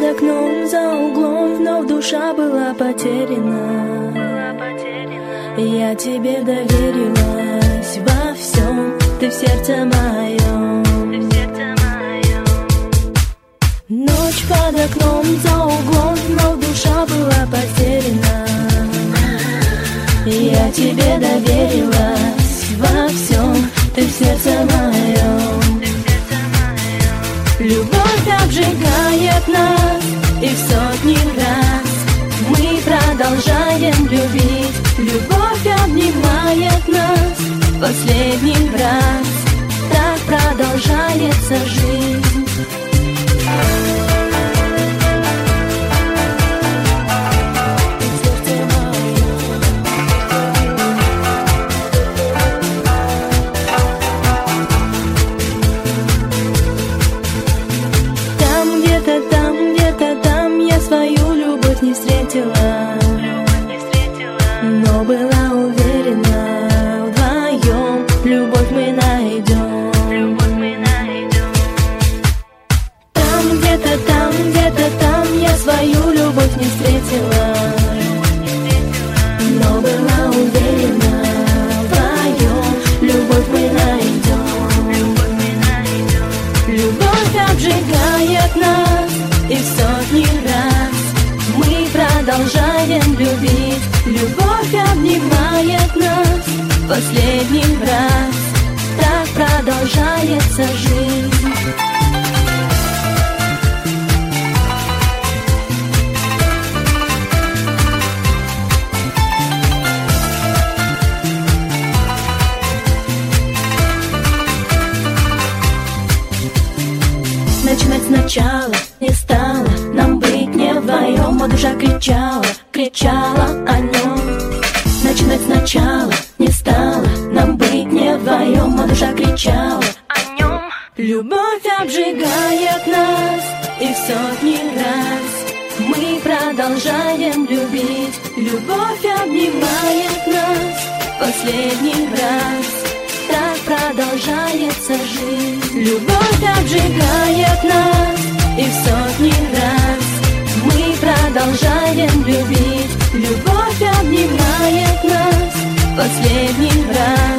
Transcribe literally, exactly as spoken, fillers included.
окном, за углом, вновь душа была потеряна. Я тебе доверилась во всем, ты в сердце моем. Ночь под окном, за углом, вновь душа была потеряна. Я тебе доверилась во всем, ты в сердце моем. Любовь обжигает нас, и в сотни раз мы продолжаем любить. Любовь обнимает нас в последний раз, так продолжается жизнь. Свою любовь не встретила, но была уверена, вдвоем любовь мы найдем. Там где-то, там где-то, там я свою любовь не встретила, но была уверена, вдвоем любовь мы найдем. Любовь обжигает нас, и в сотни раз мы продолжаем любить. Любовь обнимает нас в последний раз, так продолжается жизнь. Начинать сначала не стало, нам быть не вдвоем, а душа кричала, кричала о нем. Начинать сначала не стало, нам быть не вдвоем, а душа кричала о нем. Любовь обжигает нас, и в сотни раз мы продолжаем любить. Любовь обнимает нас в последний раз, так продолжается жизнь. Любовь обжигает нас, и в сотни раз мы продолжаем любить. Любовь обнимает нас в последний раз,